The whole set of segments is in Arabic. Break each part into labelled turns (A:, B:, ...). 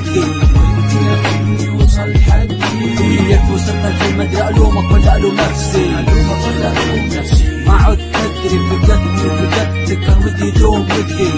A: ودي ودي وصل حدي فيك وصلت الحين مدري ألومك ولا ألوم نفسي ما عدت أدري فقدت كان ودي دوم ودي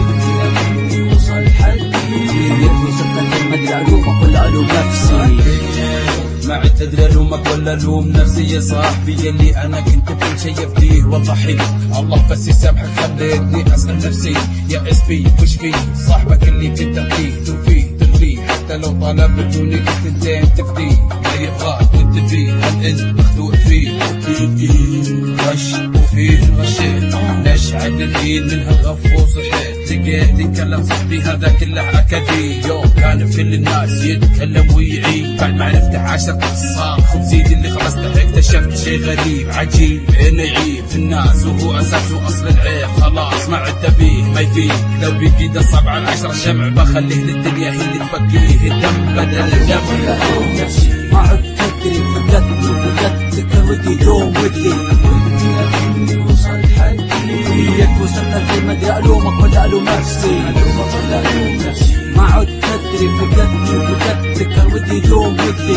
A: وصل حدي فيك وصلت الحين مدري ألومك ولا ألوم نفسي
B: ما عدت ادري الومك ولا الوم نفسي يا صاحبي اللي انا كنت كل شي افديه وضحي الله بس يسامحك خليتني اسال نفسي يا اس بي وش فيه صاحبك اللي كنت اخفيه توفيه ترضيه حتى لو طلب بدوني كنت انتين تفديه لا يبغاك وانت فيه هل انت مخدوع فيه فيه غش وفيه غشيت ليش عد الايد من هالغف وصحيت لقيت كلام صاحبي هذا كله اكادي يوم كان في الناس يتكلم ويعيد بعد ما عرفت 10 قصات خبزيد اللي خلصته اكتشفت شي غريب عجيب انه يعيب في الناس وهو اساس واصل العيب خلاص ما عدت بيه ما يفيد لو بيقيد الصعب على 10 شمع بخليه للدنيا هي اللي تبكيه الدم بدل الدم
A: نفسي ما عدت ادري فقدت كان ودي دوم ودي وصل حدي فيك وصلت الحين مدري ألومك ولا ألوم نفسي ما عدت أدري فقدت كان ودي دوم ودي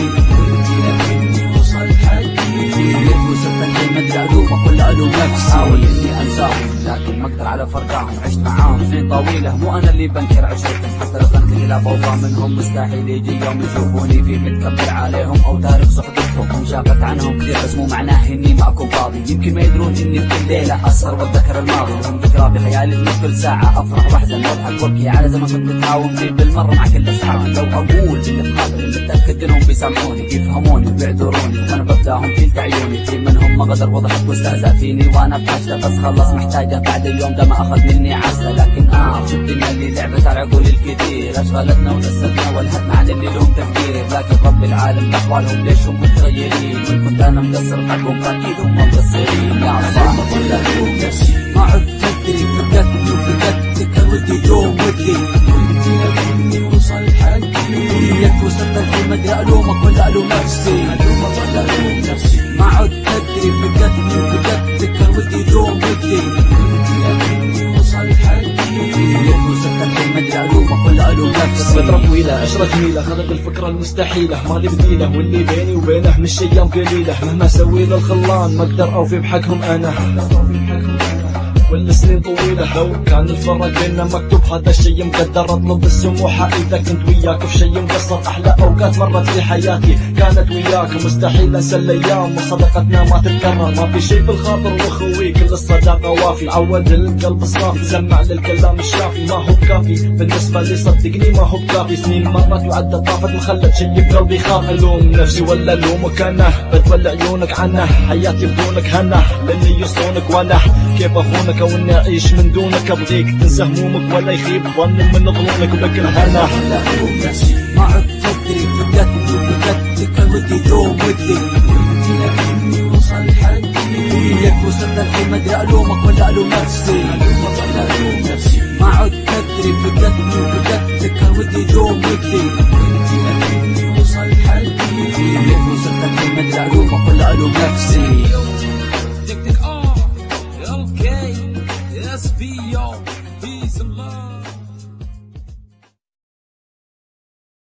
A: وصل حدي فيك وصلت الحين مدري ألومك ولا ألوم نفسي حاول إني أنساهم لكن ما أقدر على فرقاهم عشت معاهم سنين طويلة مو أنا اللي بنكر عشرتهم حتى لو كانت إلى فوضى منهم مستحيل يجي يوم يشوفوني فيه متكبر عليهم أو تارك صحبتهم انشافت عنهم كثير بس مو معناه إني معكم فاضي يمكن ما يدرون إني في كل ليلة أسهر وأتذكر الماضي لهم ذكرى في خيالي إني كل ساعة أفرح وأحزن وأضحك وأبكي على زمن كنت متعاون فيه بالمرة مع كل أصحابي لو أقول اللي بخاطري متأكد إنهم بيسامحوني بيفهموني وبيعذروني وأنا بفتاهم في عيوني في منهم ما غدر وضحك واستهزأ فيني وأنا بحاجته بس خلص محتاجه بعد اليوم ده ما أخذ مني عسى لكن في الدنيا اللي لعبت على عقول الكثير أشغلتنا ونسلنا والهتنا عن اللي لهم تفكير لكن رب العالم بأحوالهم ليش هم متغيرين وإن كنت أنا مقصر حقهم فأكيد هم مقصرين يا صاحب ولا ألوم نفسي ما عدت أدري فقدت كان ودي دوم ودي وصل حدي فيك وصلت الحين مدري ألومك ولا ألوم نفسي ما عدت أدري فقدت كان ودي دوم ودي وصل حدي فيك وصلت الحين مدري ألومك ولا ألوم نفسي
C: فترة طويلة 10 جميلة خلق الفكرة المستحيلة مالي بديلة واللي بيني وبينه مش أيام قليلة مهما أسوي للخلان ما أقدر أوفي بحقهم أنا والسنين طويلة لو كان الفرق بيننا مكتوب هذا الشي مقدر اطلب السموحة اذا كنت وياك في شي مقصر احلى اوقات مرت في حياتي كانت وياك مستحيل انسى الايام وصداقتنا ما تتكرر ما في شي بالخاطر واخوي كل الصداقة وافي عود القلب صافي سمع للكلام الشافي ما هو بكافي بالنسبة لي صدقني ما هو بكافي سنين مرت وعدت طافت مخلت شي بقلبي خاف الوم نفسي ولا الومك انا بتولى عيونك عنه حياتي بدونك هنا لاني يصونك وانا كيف اخونك او اني اعيش من دونك ابغيك تنسى همومك ولا يخيب ظني من ظنونك وبك الهنا
A: ما عدت ادري فقدت كان ودي دوم ودي وصل حدي فيك وصلت الحين مدري ألومك ولا ألوم نفسي ما عدت ادري فقدت كان ودي دوم ودي وصل حدي فيك وصلت الحين مدري ألومك ولا ألوم نفسي